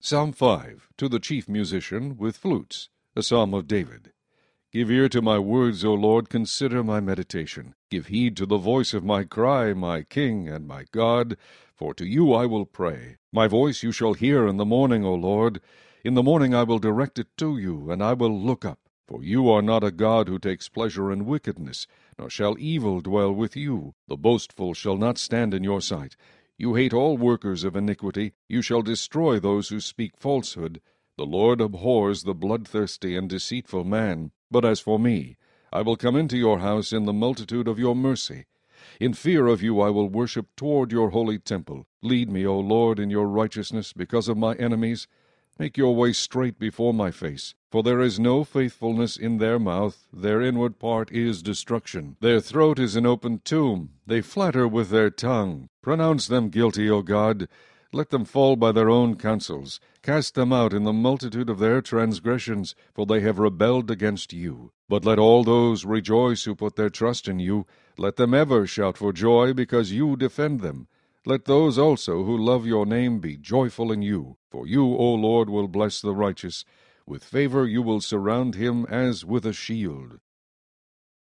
Psalm 5, to the chief musician, with flutes, a psalm of David. Give ear to my words, O Lord, consider my meditation. Give heed to the voice of my cry, my King and my God, for to you I will pray. My voice you shall hear in the morning, O Lord. In the morning I will direct it to you, and I will look up. For you are not a God who takes pleasure in wickedness, nor shall evil dwell with you. The boastful shall not stand in your sight. You hate all workers of iniquity. You shall destroy those who speak falsehood. The Lord abhors the bloodthirsty and deceitful man. But as for me, I will come into your house in the multitude of your mercy. In fear of you I will worship toward your holy temple. Lead me, O Lord, in your righteousness because of my enemies. Make your way straight before my face. For there is no faithfulness in their mouth. Their inward part is destruction. Their throat is an open tomb. They flatter with their tongue. Pronounce them guilty, O God. Let them fall by their own counsels. Cast them out in the multitude of their transgressions, for they have rebelled against you. But let all those rejoice who put their trust in you. Let them ever shout for joy, because you defend them. Let those also who love your name be joyful in you. For you, O Lord, will bless the righteous. With favor you will surround him as with a shield.